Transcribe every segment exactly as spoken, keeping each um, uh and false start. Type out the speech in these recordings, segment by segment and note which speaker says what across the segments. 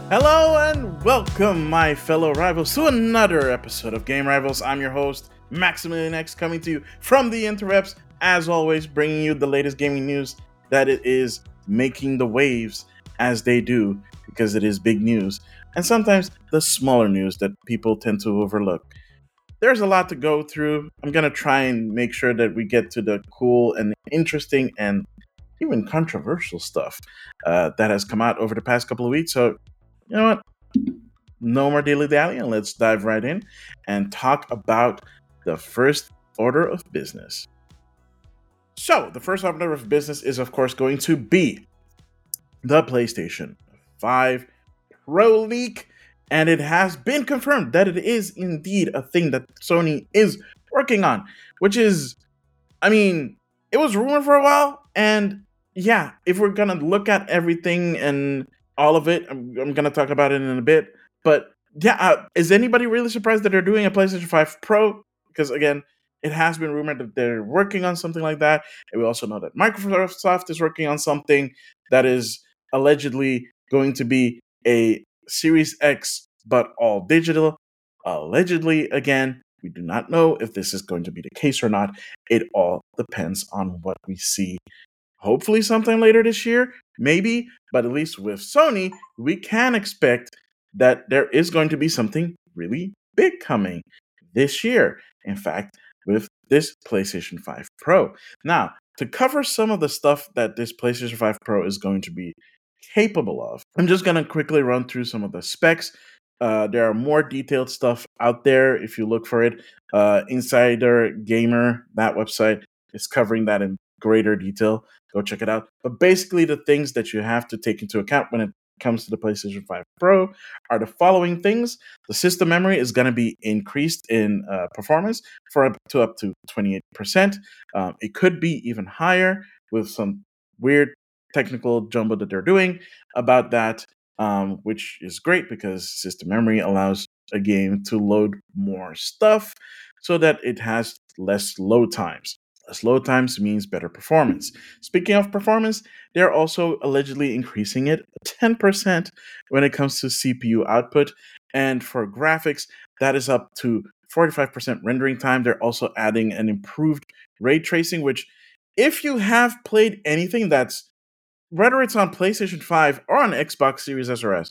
Speaker 1: Hello and welcome, my fellow rivals, to another episode of Game Rivals. I'm your host, Maximilian X, coming to you from the interwebs, as always, bringing you the latest gaming news that it is making the waves as they do, because it is big news, and sometimes the smaller news that people tend to overlook. There's a lot to go through. I'm going to try and make sure that we get to the cool and interesting and even controversial stuff uh, that has come out over the past couple of weeks. So, you know what? No more dilly dally, and let's dive right in and talk about the first order of business. So, the first order of business is, of course, going to be the PlayStation five Pro leak, and it has been confirmed that it is indeed a thing that Sony is working on, which is, I mean, it was rumored for a while, and yeah, if we're gonna look at everything and all of it, I'm, I'm gonna talk about it in a bit. But yeah, uh, is anybody really surprised that they're doing a PlayStation five Pro? Because again, it has been rumored that they're working on something like that, and we also know that Microsoft is working on something that is allegedly going to be a Series X, but all digital. Allegedly, again, we do not know if this is going to be the case or not. It all depends on what we see. Hopefully, something later this year, maybe, but at least with Sony, we can expect that there is going to be something really big coming this year. In fact, with this PlayStation five Pro. Now, to cover some of the stuff that this PlayStation five Pro is going to be capable of, I'm just going to quickly run through some of the specs. Uh, there are more detailed stuff out there if you look for it. Uh, Insider Gamer, that website, is covering that in greater detail. Go check it out. But basically, the things that you have to take into account when it comes to the PlayStation five Pro are the following things. The system memory is going to be increased in uh, performance for up to up to twenty-eight percent. Um, it could be even higher with some weird technical jumbo that they're doing about that, um, which is great because system memory allows a game to load more stuff so that it has less load times. Less load times means better performance. Speaking of performance, they're also allegedly increasing it ten percent when it comes to C P U output. And for graphics, that is up to forty-five percent rendering time. They're also adding an improved ray tracing, which, if you have played anything that's, whether it's on PlayStation five or on Xbox Series S or S,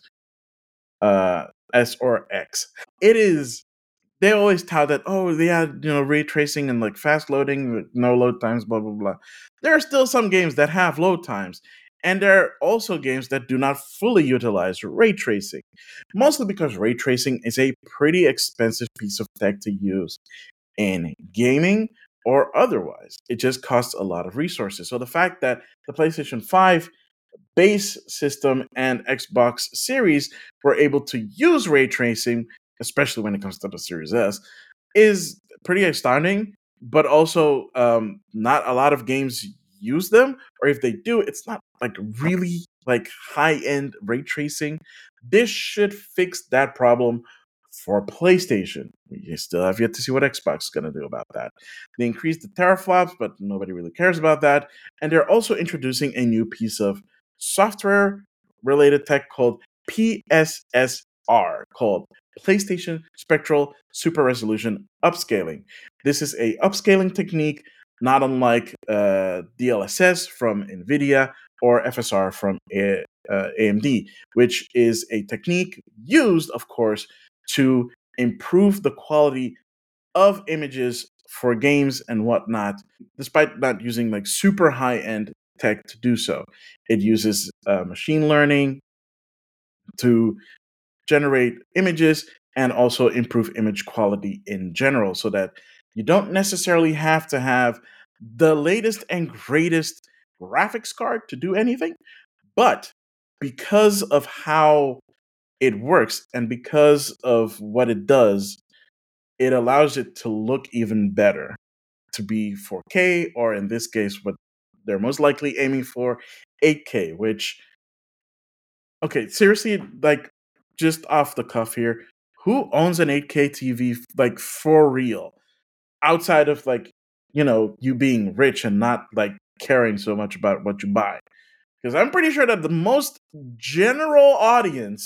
Speaker 1: uh, S or X, it is, they always tout that, oh, they had, you know, ray tracing and like fast loading with no load times, blah blah blah. There are still some games that have load times, and there are also games that do not fully utilize ray tracing, mostly because ray tracing is a pretty expensive piece of tech to use in gaming or otherwise. It just costs a lot of resources. So the fact that the PlayStation five base system and Xbox Series were able to use ray tracing, especially when it comes to the Series S, is pretty astounding. But also, um, not a lot of games use them, or if they do, it's not like really like high end ray tracing. This should fix that problem for PlayStation. We still have yet to see what Xbox is going to do about that. They increased the teraflops, but nobody really cares about that. And they're also introducing a new piece of software related tech called P S S R, called PlayStation Spectral Super Resolution Upscaling. This is a upscaling technique not unlike uh, D L S S from NVIDIA or F S R from A- uh, A M D, which is a technique used, of course, to improve the quality of images for games and whatnot, despite not using like super high end tech to do so. It uses uh, machine learning to generate images and also improve image quality in general so that you don't necessarily have to have the latest and greatest graphics card to do anything. But because of how it works and because of what it does, it allows it to look even better, to be four K, or in this case, what they're most likely aiming for, eight K, which, okay, seriously, like, just off the cuff here, who owns an eight K T V, like, for real? Outside of, like, you know, you being rich and not, like, caring so much about what you buy. Because I'm pretty sure that the most general audience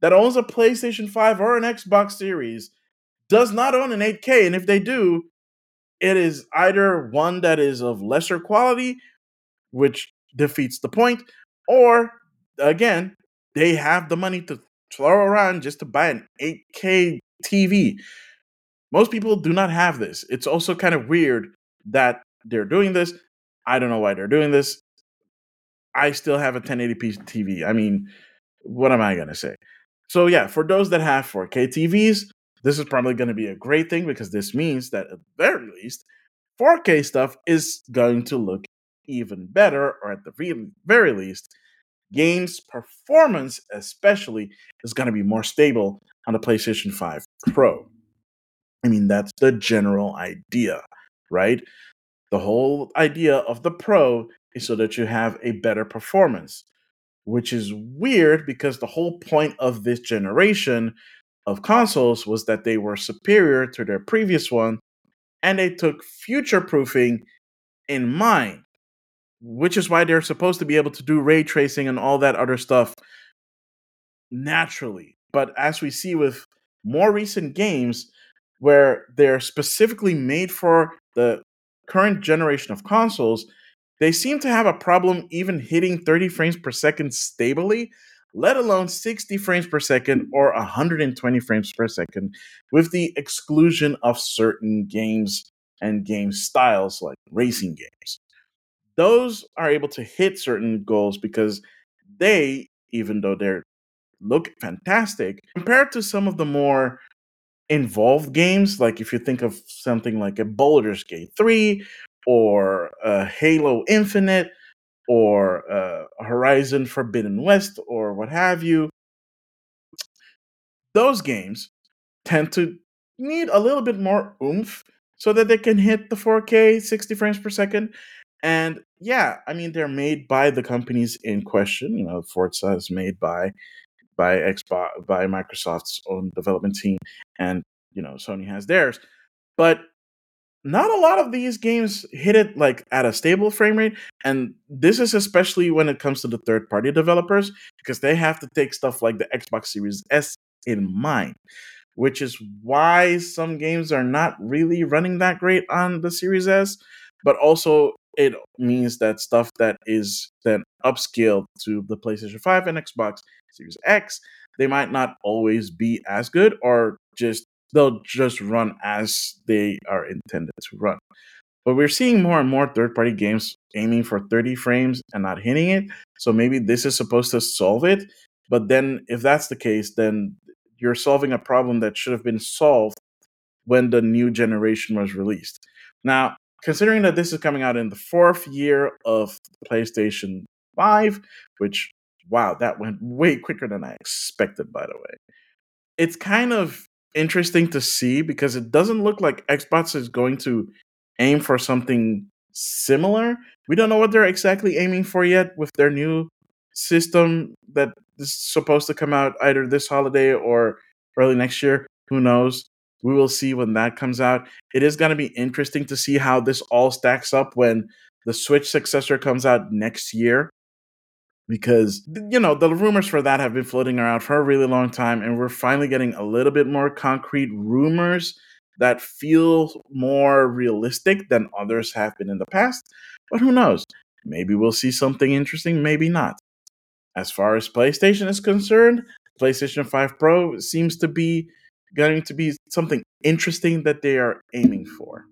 Speaker 1: that owns a PlayStation five or an Xbox Series does not own an eight K. And if they do, it is either one that is of lesser quality, which defeats the point, or again, they have the money to throw around just to buy an eight K T V. Most people do not have this. It's also kind of weird that they're doing this. I don't know why they're doing this. I still have a ten eighty p T V. I mean, what am I going to say? So, yeah, for those that have four K T Vs, this is probably going to be a great thing because this means that at the very least, four K stuff is going to look even better, or at the very, very least, games performance, especially, is going to be more stable on the PlayStation five Pro. I mean, that's the general idea, right? The whole idea of the Pro is so that you have a better performance, which is weird because the whole point of this generation of consoles was that they were superior to their previous one and they took future proofing in mind, which is why they're supposed to be able to do ray tracing and all that other stuff naturally. But as we see with more recent games where they're specifically made for the current generation of consoles, they seem to have a problem even hitting thirty frames per second stably, let alone sixty frames per second or one hundred twenty frames per second, with the exclusion of certain games and game styles like racing games. Those are able to hit certain goals because they, even though they're look fantastic compared to some of the more involved games. Like if you think of something like a Baldur's Gate three or a Halo Infinite or uh, Horizon Forbidden West or what have you, those games tend to need a little bit more oomph so that they can hit the four K sixty frames per second. And yeah, I mean, they're made by the companies in question. You know, Forza is made by by Xbox by Microsoft's own development team, and you know Sony has theirs. But not a lot of these games hit it like at a stable frame rate, and this is especially when it comes to the third party developers because they have to take stuff like the Xbox Series S in mind, which is why some games are not really running that great on the Series S, but also it means that stuff that is then upscaled to the PlayStation five and Xbox Series X, they might not always be as good or just they'll just run as they are intended to run. But we're seeing more and more third party games aiming for thirty frames and not hitting it. So maybe this is supposed to solve it. But then, if that's the case, then you're solving a problem that should have been solved when the new generation was released. Now, considering that this is coming out in the fourth year of PlayStation five, which, wow, that went way quicker than I expected, by the way. It's kind of interesting to see because it doesn't look like Xbox is going to aim for something similar. We don't know what they're exactly aiming for yet with their new system that is supposed to come out either this holiday or early next year. Who knows? We will see when that comes out. It is going to be interesting to see how this all stacks up when the Switch successor comes out next year because you know the rumors for that have been floating around for a really long time and we're finally getting a little bit more concrete rumors that feel more realistic than others have been in the past, but who knows, maybe we'll see something interesting, maybe not. As far as PlayStation is concerned, PlayStation five Pro seems to be going to be something interesting that they are aiming for,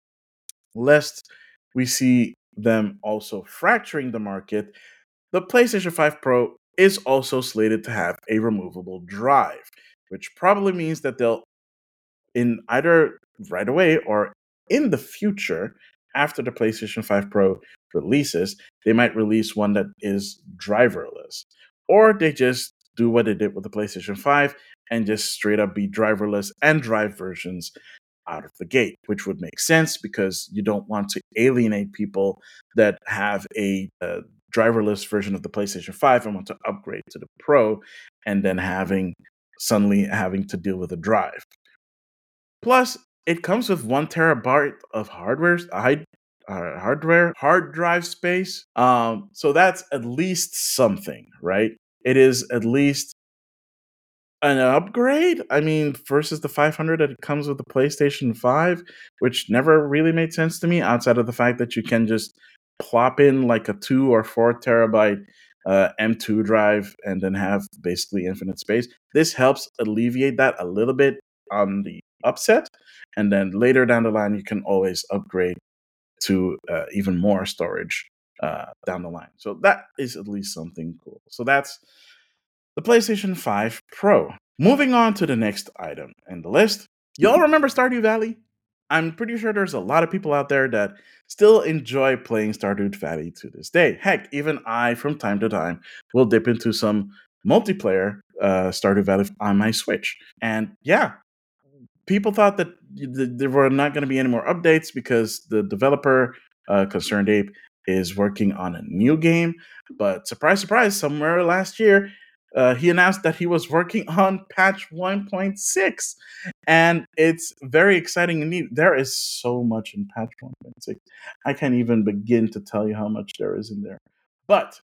Speaker 1: lest we see them also fracturing the market. The PlayStation five Pro is also slated to have a removable drive, which probably means that they'll, in either right away or in the future, after the PlayStation five Pro releases, they might release one that is driverless. Or they just do what they did with the PlayStation five and just straight up be driverless and drive versions out of the gate, which would make sense because you don't want to alienate people that have a, uh driverless version of the PlayStation five and want to upgrade to the Pro and then having suddenly having to deal with a drive. Plus, it comes with one terabyte of hardware, high, uh, hardware, hard drive space. Um, so that's at least something, right? It is at least an upgrade. I mean, versus the five hundred that it comes with the PlayStation five, which never really made sense to me outside of the fact that you can just plop in like a two or four terabyte uh, M two drive and then have basically infinite space. This helps alleviate that a little bit on the upset, and then later down the line, you can always upgrade to uh, even more storage uh, down the line. So that is at least something cool. So that's the PlayStation five Pro. Moving on to the next item in the list. Y'all remember Stardew Valley? I'm pretty sure there's a lot of people out there that still enjoy playing Stardew Valley to this day. Heck, even I, from time to time, will dip into some multiplayer uh, Stardew Valley on my Switch. And yeah, people thought that there were not going to be any more updates because the developer, uh, Concerned Ape, is working on a new game. But surprise, surprise, somewhere last year, uh, he announced that he was working on patch one point six. And it's very exciting and neat. There is so much in patch one point six. I can't even begin to tell you how much there is in there. But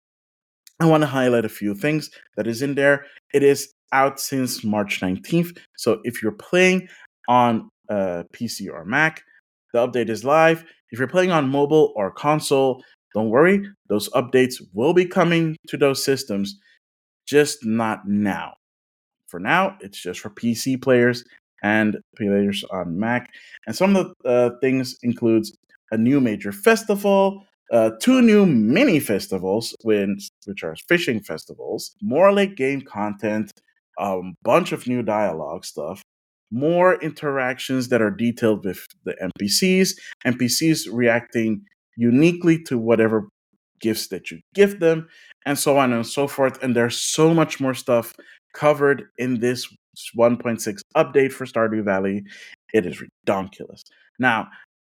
Speaker 1: I want to highlight a few things that is in there. It is out since March nineteenth. So if you're playing on uh, P C or Mac, the update is live. If you're playing on mobile or console, don't worry. Those updates will be coming to those systems, just not now. For now, it's just for P C players and players on Mac. And some of the uh, things includes a new major festival, uh, two new mini festivals, which, which are fishing festivals, more late game content, a um, bunch of new dialogue stuff, more interactions that are detailed with the N P Cs, N P Cs reacting uniquely to whatever gifts that you give them, and so on and so forth. And there's so much more stuff covered in this one point six update for Stardew Valley. It is ridiculous. Now,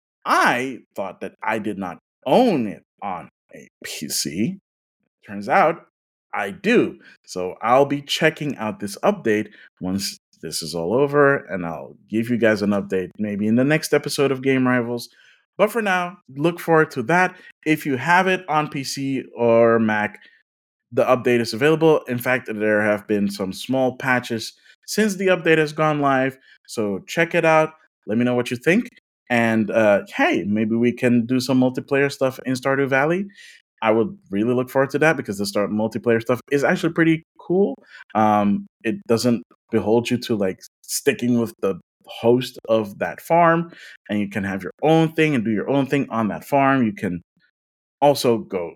Speaker 1: I thought that I did not own it on a P C. Turns out I do. So I'll be checking out this update once this is all over, and I'll give you guys an update maybe in the next episode of Game Rivals. But for now, look forward to that. If you have it on P C or Mac, the update is available. In fact, there have been some small patches since the update has gone live. So check it out. Let me know what you think. And uh, hey, maybe we can do some multiplayer stuff in Stardew Valley. I would really look forward to that because the start multiplayer stuff is actually pretty cool. Um, it doesn't behold you to like sticking with the host of that farm, and you can have your own thing and do your own thing on that farm. You can also go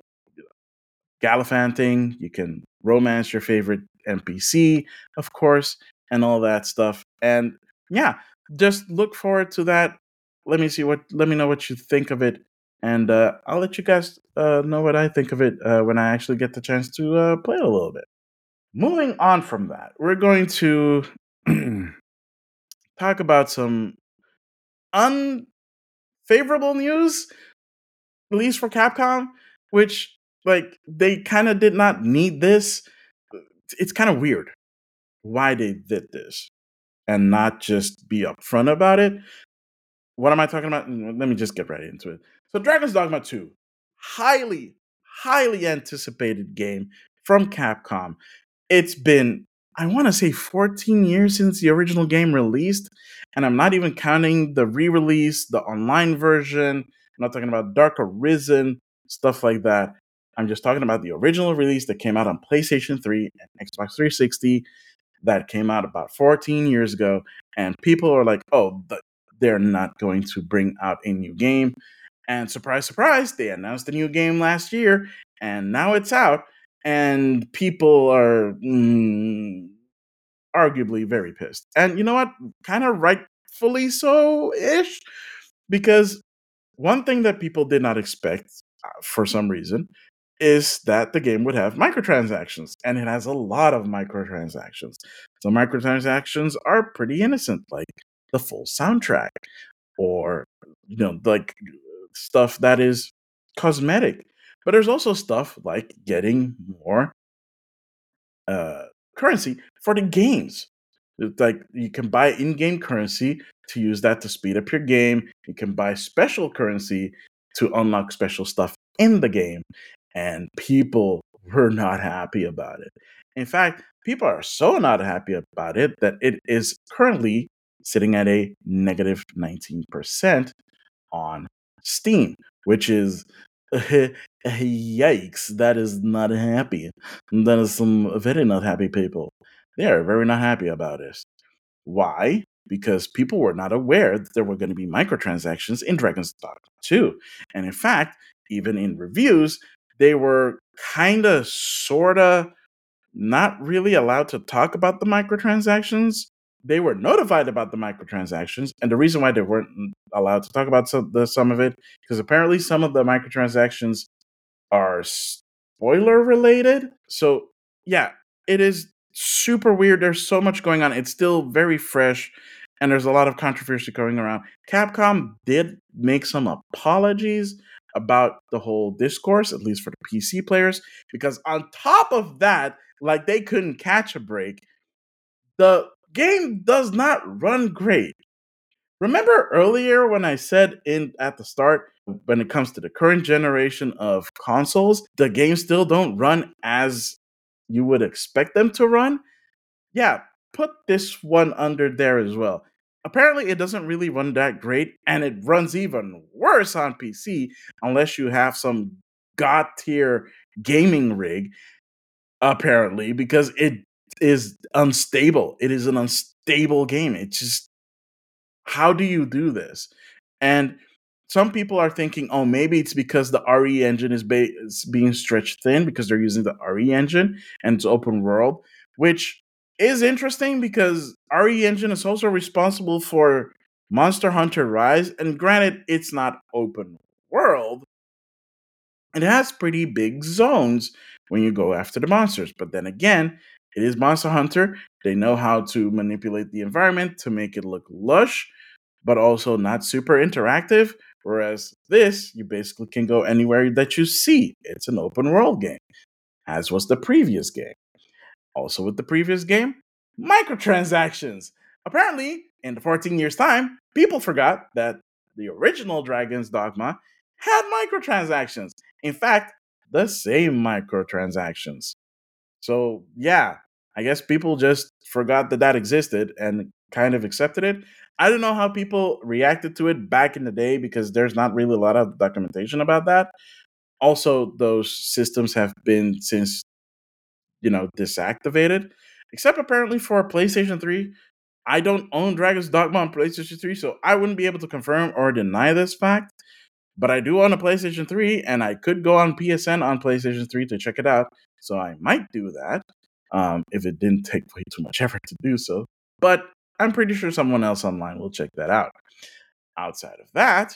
Speaker 1: gallivanting. You can romance your favorite N P C, of course, and all that stuff. And yeah, just look forward to that. Let me see what. Let me know what you think of it, and uh, I'll let you guys uh, know what I think of it uh, when I actually get the chance to uh, play it a little bit. Moving on from that, we're going to talk about some unfavorable news, at least for Capcom, which like they kind of did not need this. It's kind of weird why they did this and not just be upfront about it. What am I talking about? Let me just get right into it. So, Dragon's Dogma two, highly, highly anticipated game from Capcom. It's been, I want to say, fourteen years since the original game released, and I'm not even counting the re-release, the online version. I'm not talking about Dark Arisen, stuff like that. I'm just talking about the original release that came out on PlayStation three and Xbox three sixty that came out about fourteen years ago. And people are like, oh, they're not going to bring out a new game. And surprise, surprise, they announced a new game last year, and now it's out. And people are mm, arguably very pissed. And you know what? Kind of rightfully so ish. Because one thing that people did not expect uh, for some reason is that the game would have microtransactions, and it has a lot of microtransactions. So microtransactions are pretty innocent, like the full soundtrack, or you know, like stuff that is cosmetic. But there's also stuff like getting more uh, currency for the games. It's like you can buy in-game currency to use that to speed up your game. You can buy special currency to unlock special stuff in the game, and people were not happy about it. In fact, People are so not happy about it that it is currently sitting at a negative nineteen percent on Steam, which is yikes. That is not happy. That is some very not happy people. They are very not happy about this. Why? Because people were not aware that there were going to be microtransactions in Dragon's Dogma two. And in fact, even in reviews, they were kind of, sort of, not really allowed to talk about the microtransactions. They were notified about the microtransactions, and the reason why they weren't allowed to talk about some, the, some of it, because apparently some of the microtransactions are spoiler related. So yeah, it is super weird. There's so much going on. It's still very fresh, and there's a lot of controversy going around. Capcom did make some apologies about the whole discourse, at least for the P C players, because on top of that, like they couldn't catch a break. The game does not run great. Remember earlier when I said in at the start, when it comes to the current generation of consoles, the games still don't run as you would expect them to run? Yeah, put this one under there as well. Apparently, it doesn't really run that great, and it runs even worse on P C unless you have some god tier gaming rig, apparently, because it is unstable. It is an unstable game. It's just, how do you do this? And some people are thinking, oh, maybe it's because the R E engine is, ba- is being stretched thin because they're using the R E engine and it's open world, which is interesting because R E engine is also responsible for Monster Hunter Rise. And granted, it's not open world, it has pretty big zones when you go after the monsters. But then again, it is Monster Hunter. They know how to manipulate the environment to make it look lush, but also not super interactive. Whereas this, you basically can go anywhere that you see. It's an open world game, as was the previous game. Also, with the previous game, microtransactions. Apparently, in the fourteen years' time, people forgot that the original Dragon's Dogma had microtransactions. In fact, the same microtransactions. So, yeah, I guess people just forgot that that existed and kind of accepted it. I don't know how people reacted to it back in the day because there's not really a lot of documentation about that. Also, those systems have been since, you know, disactivated, except apparently for PlayStation three. I don't own Dragon's Dogma on PlayStation three, so I wouldn't be able to confirm or deny this fact. But I do own a PlayStation three, and I could go on P S N on PlayStation three to check it out. So I might do that um, if it didn't take way too much effort to do so. But I'm pretty sure someone else online will check that out. Outside of that,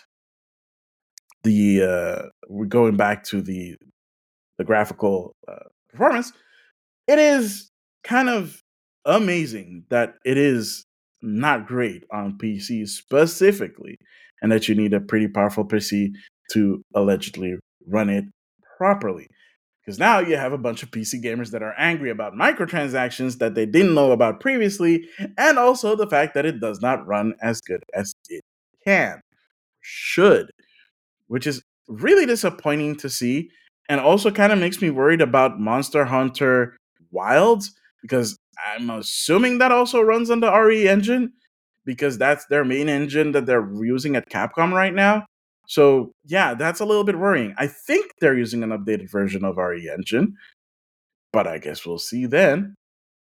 Speaker 1: the uh, we're going back to the the graphical uh, performance. It is kind of amazing that it is not great on P C specifically, and that you need a pretty powerful P C to allegedly run it properly. Because now you have a bunch of P C gamers that are angry about microtransactions that they didn't know about previously, and also the fact that it does not run as good as it can, should, which is really disappointing to see, and also kind of makes me worried about Monster Hunter Wilds, because I'm assuming that also runs on the R E engine, because that's their main engine that they're using at Capcom right now. So yeah, that's a little bit worrying. I think they're using an updated version of R E engine, but I guess we'll see then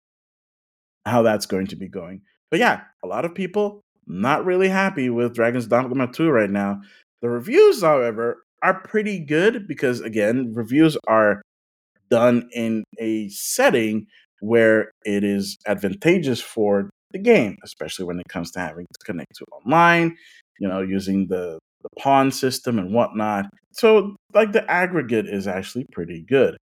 Speaker 1: how that's going to be going. But yeah, a lot of people not really happy with Dragon's Dogma two right now. The reviews, however, are pretty good because, again, reviews are done in a setting where it is advantageous for the game, especially when it comes to having to connect to online, you know, using the, the pawn system and whatnot. So, like, the aggregate is actually pretty good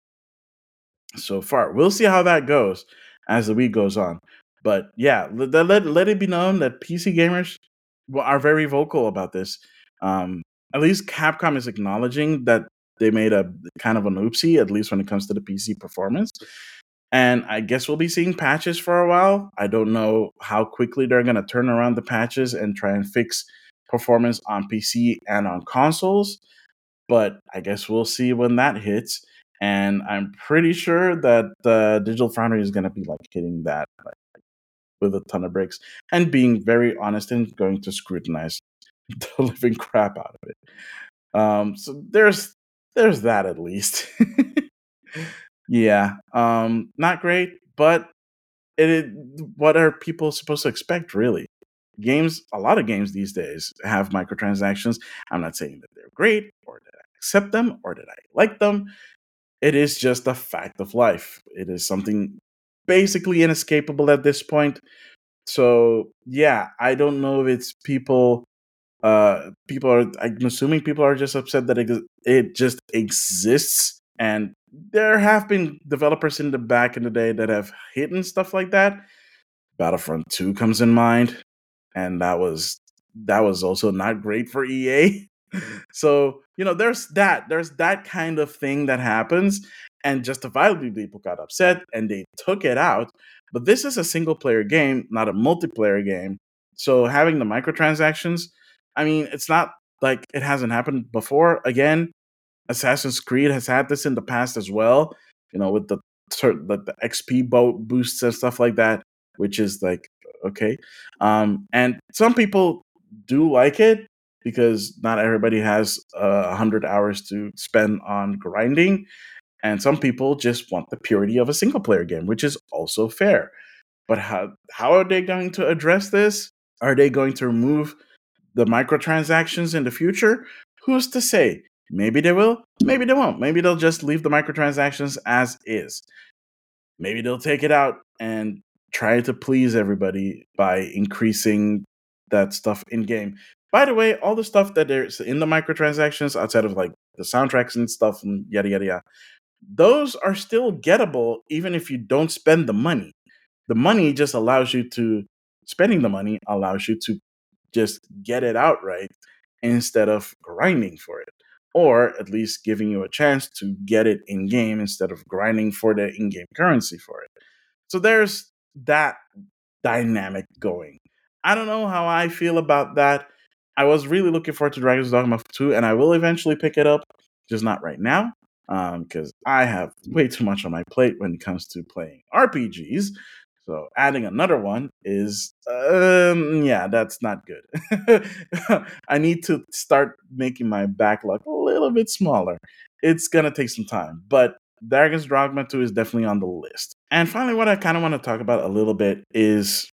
Speaker 1: so far. We'll see how that goes as the week goes on. But yeah, let, let, let it be known that P C gamers are very vocal about this. Um, at least Capcom is acknowledging that they made a kind of an oopsie, at least when it comes to the P C performance. And I guess we'll be seeing patches for a while. I don't know how quickly they're going to turn around the patches and try and fix performance on P C and on consoles, but I guess we'll see when that hits. And I'm pretty sure that uh, Digital Foundry is going to be like hitting that like, with a ton of bricks and being very honest and going to scrutinize the living crap out of it. Um, so there's there's that at least. Yeah, um, not great, but it, it. What are people supposed to expect, really? Games, a lot of games these days have microtransactions. I'm not saying that they're great or that I accept them or that I like them. It is just a fact of life. It is something basically inescapable at this point. So yeah, I don't know if it's people. Uh, people are. I'm assuming people are just upset that it, it just exists, and there have been developers in the back in the day that have hidden stuff like that. Battlefront two comes in mind, and that was that was also not great for E A. So, you know, there's that. There's that kind of thing that happens, and justifiably people got upset and they took it out. But this is a single player game, not a multiplayer game. So having the microtransactions, I mean, it's not like it hasn't happened before. Again, Assassin's Creed has had this in the past as well, you know, with the cer- the, the X P boat boosts and stuff like that, which is like okay. Um, and some people do like it because not everybody has a hundred hours to spend on grinding, and some people just want the purity of a single player game, which is also fair. But how how are they going to address this? Are they going to remove the microtransactions in the future? Who's to say? Maybe they will, maybe they won't. Maybe they'll just leave the microtransactions as is. Maybe they'll take it out and try to please everybody by increasing that stuff in game. By the way, all the stuff that there's in the microtransactions outside of like the soundtracks and stuff and yada yada yada, those are still gettable even if you don't spend the money. The money just allows you to spending the money allows you to just get it outright instead of grinding for it, or at least giving you a chance to get it in game instead of grinding for the in game currency for it. So there's that dynamic going. I don't know how I feel about that. I was really looking forward to Dragon's Dogma two, and I will eventually pick it up, just not right now, because I have way too much on my plate when it comes to playing R P Gs. So adding another one is, um, yeah, that's not good. I need to start making my backlog a little bit smaller. It's gonna take some time, but Dragon's Dogma two is definitely on the list. And finally, what I kind of want to talk about a little bit is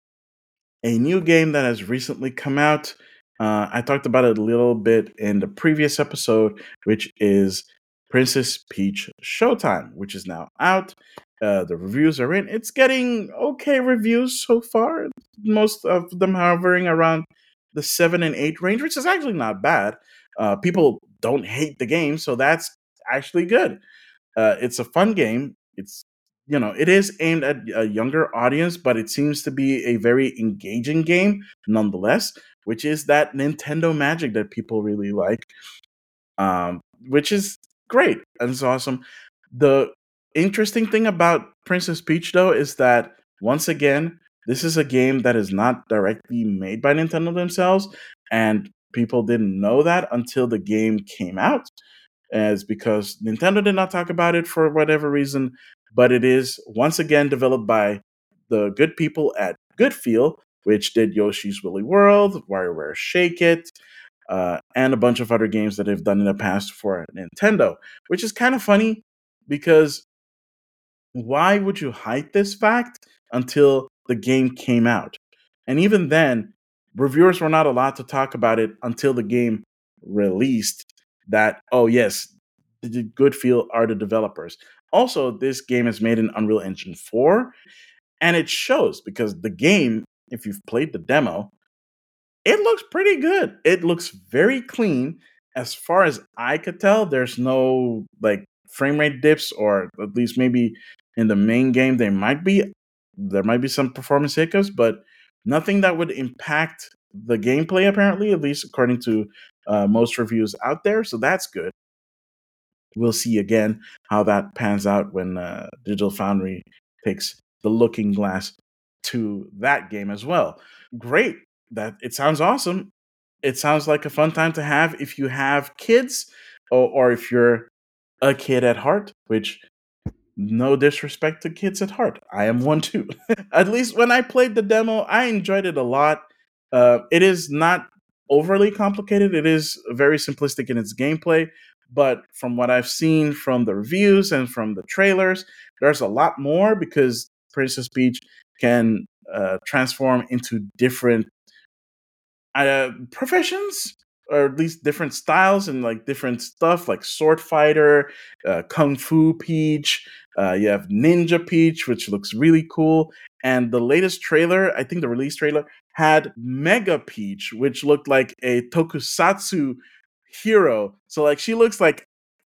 Speaker 1: a new game that has recently come out. Uh, I talked about it a little bit in the previous episode, which is Princess Peach Showtime, which is now out. Uh, the reviews are in. It's getting okay reviews so far. Most of them hovering around the seven and eight range, which is actually not bad. Uh, people don't hate the game, so that's actually good. Uh, it's a fun game. It's you know it is aimed at a younger audience, but it seems to be a very engaging game nonetheless, which is that Nintendo magic that people really like, um, which is great and it's awesome. The interesting thing about Princess Peach, though, is that once again, this is a game that is not directly made by Nintendo themselves, and people didn't know that until the game came out, as because Nintendo did not talk about it for whatever reason, but it is once again developed by the good people at Goodfeel, which did Yoshi's Woolly World, WarioWare Shake It, uh, and a bunch of other games that they've done in the past for Nintendo, which is kind of funny because why would you hide this fact until the game came out? And even then, reviewers were not allowed to talk about it until the game released. That, oh, yes, the Goodfield are the developers. Also, this game is made in Unreal Engine four, and it shows because the game, if you've played the demo, it looks pretty good. It looks very clean. As far as I could tell, there's no like frame rate dips, or at least maybe in the main game there might be there might be some performance hiccups, but nothing that would impact the gameplay. Apparently, at least according to uh, most reviews out there. So that's good. We'll see again how that pans out when uh, Digital Foundry takes the looking glass to that game as well. Great. That it sounds awesome. It sounds like a fun time to have if you have kids, or, or if you're a kid at heart, which no disrespect to kids at heart. I am one too. At least when I played the demo, I enjoyed it a lot. Uh, it is not overly complicated. It is very simplistic in its gameplay. But from what I've seen from the reviews and from the trailers, there's a lot more because Princess Peach can uh, transform into different uh, professions, or at least different styles and like different stuff like sword fighter, uh, kung fu Peach. Uh, you have Ninja Peach, which looks really cool. And the latest trailer, I think the release trailer, had Mega Peach, which looked like a tokusatsu hero. So like she looks like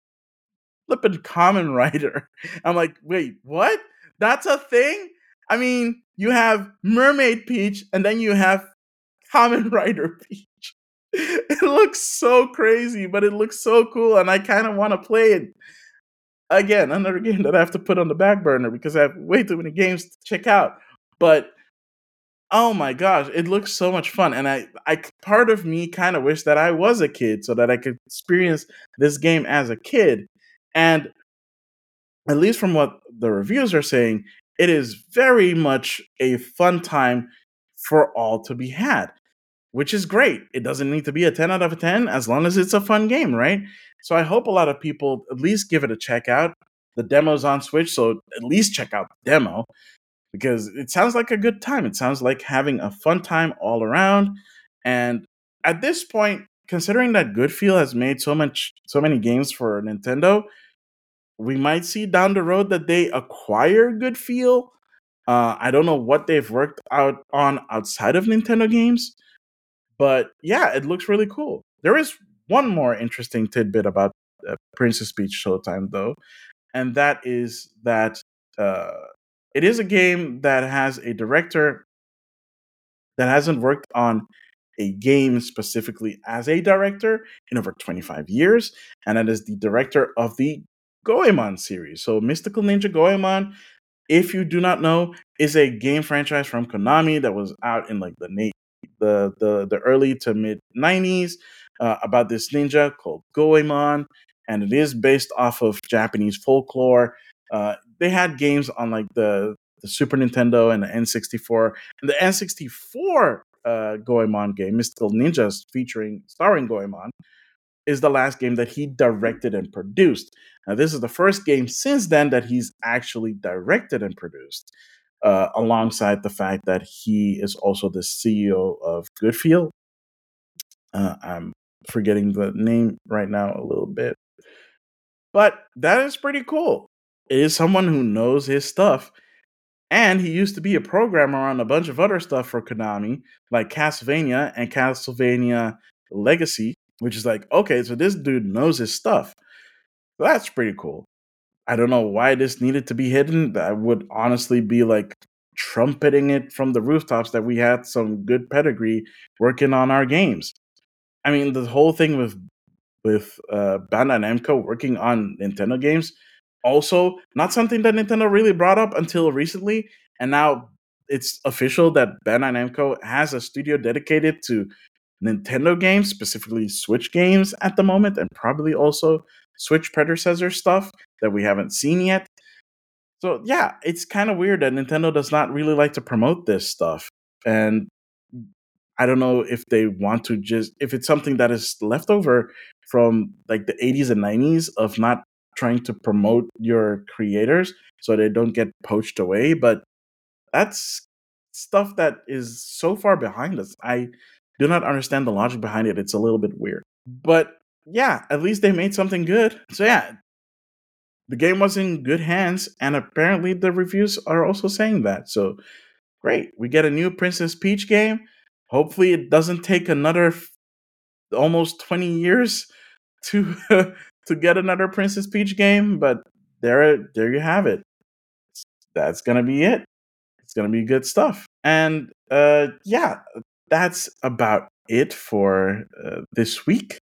Speaker 1: flippin' Common Rider. I'm like, wait, what? That's a thing? I mean, you have Mermaid Peach, and then you have Common Rider Peach. It looks so crazy, but it looks so cool, and I kind of want to play it. Again, another game that I have to put on the back burner because I have way too many games to check out. But oh my gosh, it looks so much fun, and I, I part of me kind of wish that I was a kid so that I could experience this game as a kid. And at least from what the reviews are saying, it is very much a fun time for all to be had, which is great. It doesn't need to be a ten out of ten as long as it's a fun game, right? So I hope a lot of people at least give it a check out. The demo's on Switch, so at least check out the demo because it sounds like a good time. It sounds like having a fun time all around. And at this point, considering that Goodfeel has made so much so many games for Nintendo, we might see down the road that they acquire Goodfeel. Uh, I don't know what they've worked out on outside of Nintendo games, but yeah, it looks really cool. There is one more interesting tidbit about uh, Princess Peach Showtime, though, and that is that uh, it is a game that has a director that hasn't worked on a game specifically as a director in over twenty-five years, and that is the director of the Goemon series. So, Mystical Ninja Goemon, if you do not know, is a game franchise from Konami that was out in like the na- the the, the early to mid nineties uh, about this ninja called Goemon, and it is based off of Japanese folklore. Uh, they had games on like the the Super Nintendo and the N sixty-four, and the N sixty-four uh, Goemon game, Mystical Ninjas, featuring starring Goemon, is the last game that he directed and produced. Now, this is the first game since then that he's actually directed and produced, uh, alongside the fact that he is also the C E O of Goodfeel. Uh, I'm forgetting the name right now a little bit, but that is pretty cool. It is someone who knows his stuff, and he used to be a programmer on a bunch of other stuff for Konami, like Castlevania and Castlevania Legacy, which is like, okay, so this dude knows his stuff. That's pretty cool. I don't know why this needed to be hidden. I would honestly be like trumpeting it from the rooftops that we had some good pedigree working on our games. I mean, the whole thing with with uh, Bandai Namco working on Nintendo games, also not something that Nintendo really brought up until recently, and now it's official that Bandai Namco has a studio dedicated to Nintendo games, specifically Switch games at the moment, and probably also Switch predecessor stuff that we haven't seen yet. So yeah, it's kind of weird that Nintendo does not really like to promote this stuff. And I don't know if they want to just if it's something that is left over from like the eighties and nineties of not trying to promote your creators so they don't get poached away, but that's stuff that is so far behind us. I do not understand the logic behind it. It's a little bit weird. But yeah, at least they made something good. So yeah, the game was in good hands, and apparently the reviews are also saying that. So great, we get a new Princess Peach game. Hopefully, it doesn't take another f- almost twenty years to to get another Princess Peach game. But there, there you have it. That's gonna be it. It's gonna be good stuff. And uh, yeah, that's about it for uh, this week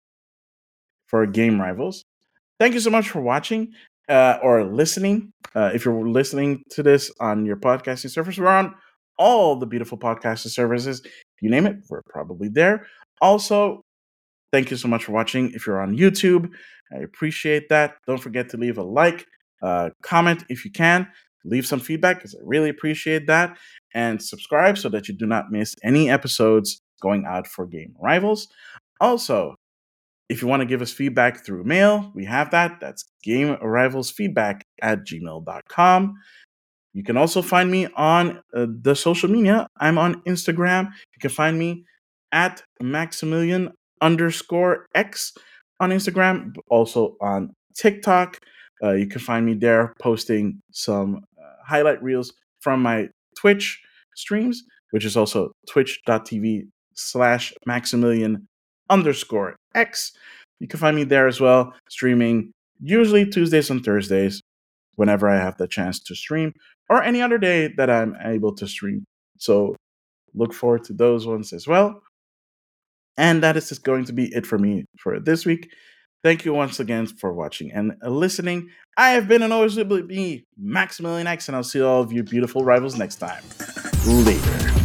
Speaker 1: for Game Rivals. Thank you so much for watching uh, or listening. Uh, if you're listening to this on your podcasting service, we're on all the beautiful podcasting services. You name it, we're probably there. Also, Thank you so much for watching. If you're on YouTube, I appreciate that. Don't forget to leave a like, uh, comment if you can, leave some feedback because I really appreciate that, and subscribe so that you do not miss any episodes going out for Game Rivals. Also, if you want to give us feedback through mail, we have that. That's gamearrivalsfeedback at gmail dot com. You can also find me on uh, the social media. I'm on Instagram. You can find me at Maximilian underscore X on Instagram, also on TikTok. Uh, you can find me there posting some uh, highlight reels from my Twitch streams, which is also twitch.tv slash Maximilian underscore X. You can find me there as well, streaming usually Tuesdays and Thursdays whenever I have the chance to stream, or any other day that I'm able to stream. So look forward to those ones as well. And that is just going to be it for me for this week. Thank you once again for watching and listening. I have been and always will be Maximilian X, and I'll see all of you beautiful rivals next time. Later.